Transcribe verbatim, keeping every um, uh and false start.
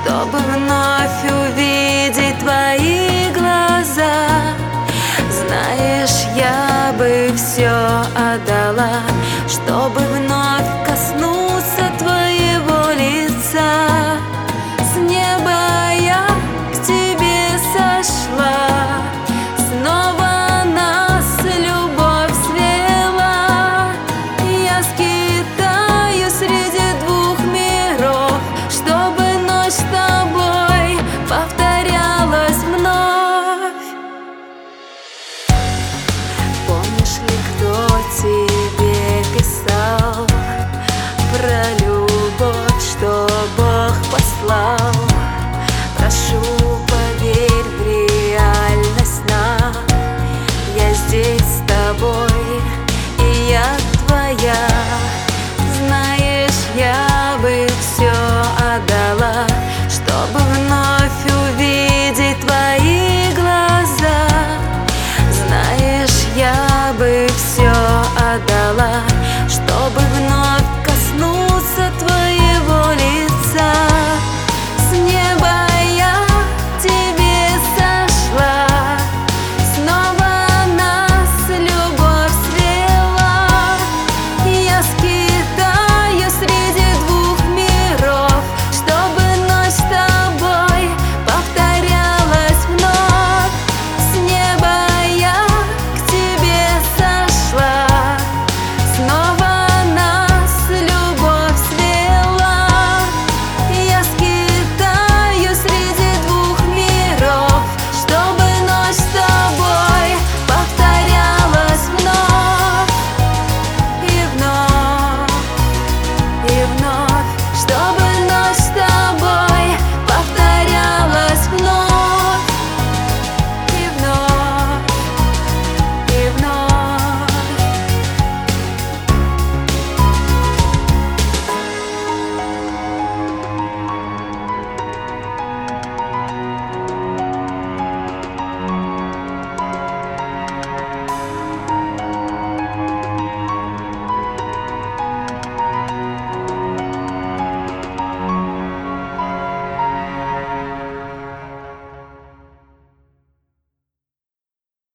чтобы вновь увидеть твои глаза. Знаешь, я бы все отдала, чтобы вновь коснуться твоего лица. С неба я к тебе сошла, снова нас любовь свела. Я скитаю среди двух миров, чтобы ночь с тобой повторялась вновь. Помнишь ли, кто тебе писал про любовь?